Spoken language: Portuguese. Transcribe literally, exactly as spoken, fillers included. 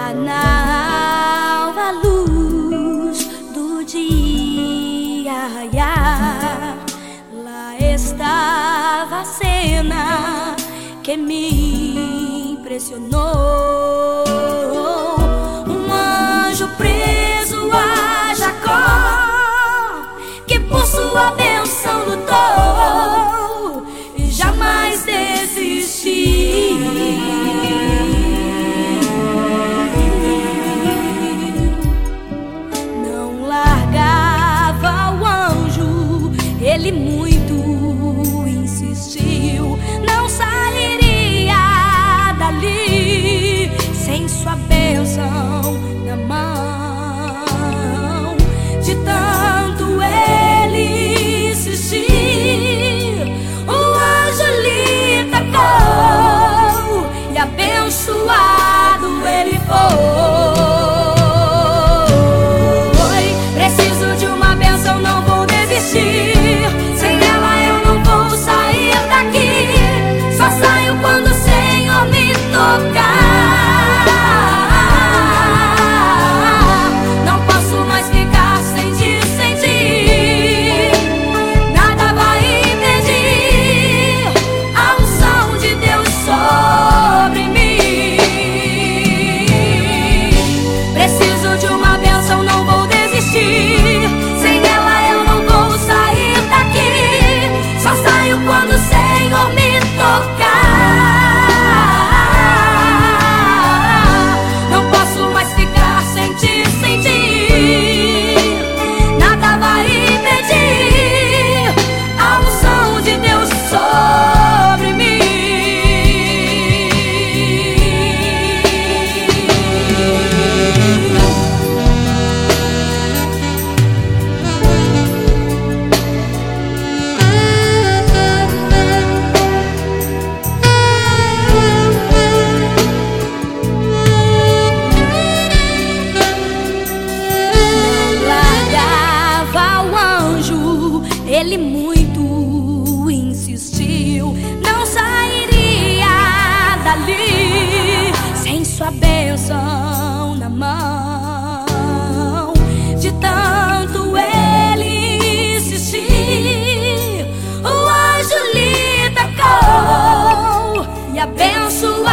Lá na alva luz do dia, lá estava a cena que me impressionou. Um anjo preso a Jacó, que por sua bênção lutou e jamais desistiu. Não largava o anjo, ele muito insistiu. Não sairia dali sem sua bênção na mão. De tanto ele insistir, o anjo lhe tocou e abençoado ele foi. Preciso de uma bênção, não vou desistir. Sem ela eu não vou sair daqui. Só saio quando o Senhor me tocar. Não posso mais ficar sem te sentir. Nada vai impedir a unção de Deus sobre mim. Preciso de uma bênção, não vou desistir. Sem ela eu não vou sair daqui. Só saio quando o Senhor me tocar. Não posso mais ficar sem te sentir. Nada vai impedir a unção de Deus sobre mim. Ele muito insistiu, não sairia dali sem sua bênção na mão. De tanto ele insistir, o anjo lhe tocou e abençoou